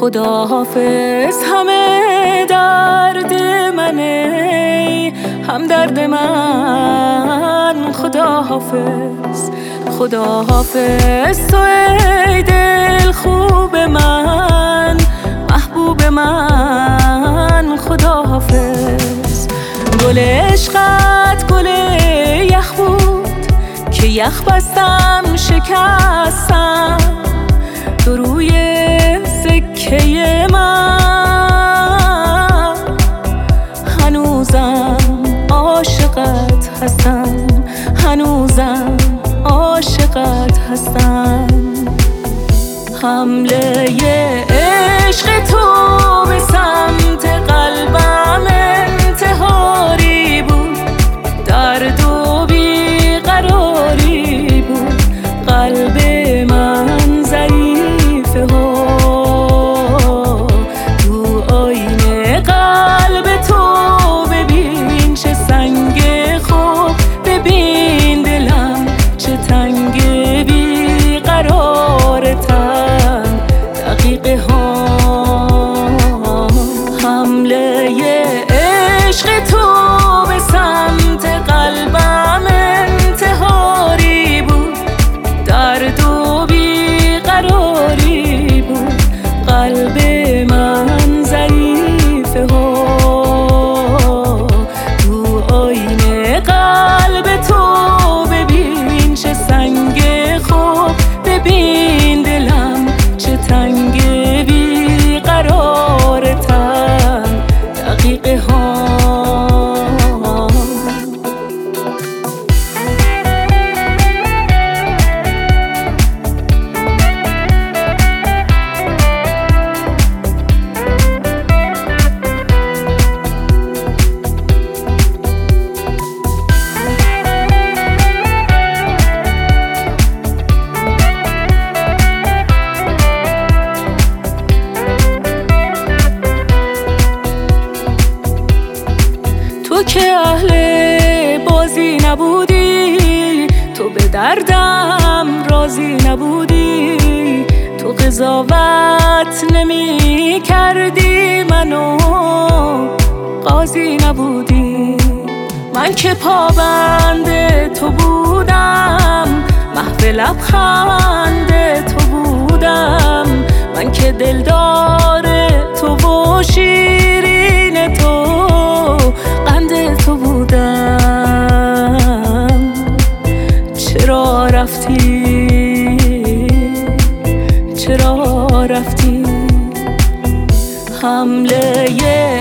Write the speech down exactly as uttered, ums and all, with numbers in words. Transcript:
خدا حافظ همه درد منه، هم درد من. خدا حافظ، خدا حافظ تو ای دل خوب من، محبوب من. خدا حافظ. گل عشقت گل یخ بود که یخ بستم شکستم، تو روی سکه من هنوزم عاشقت هستم، هنوزم عاشقت هستم. حمله عشق تو به سمت قلبم انتحاری بود، درد و بیقراری بود. قلب من ضعیفه ها، تو آینه قلب تو ببین چه سنگ خوب، ببین دلم چه تنگ بیقرارتم دقیقه ها. حمله عشق تو به سمت قلبم انتحاری بود، درد و بیقراری بود. قلب من ضعیفه ها، تو آینه قلب تو ببین چه سنگ خوب، ببین دلم چه تنگ بیقرارتم دقیقه ها. تو که اهل بازی نبودی، تو به دردم راضی نبودی، تو قضاوت نمی کردی، منو قاضی نبودی. من که پابند تو بودم، محو لبخند تو بودم. من که دلدار تو و شیرین تو قند تو بودم. چرا رفتی، چرا رفتی؟ حمله